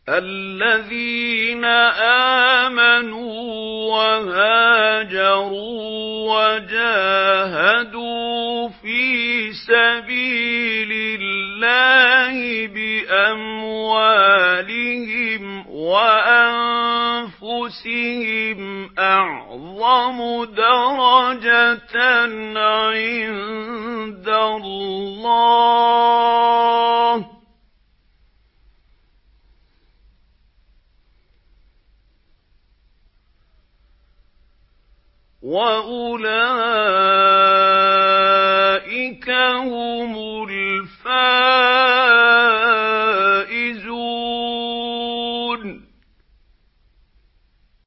الذين آمنوا وهاجروا وجاهدوا في سبيل الله بأموالهم وأنفسهم أعظم درجة عند الله وأولئك هم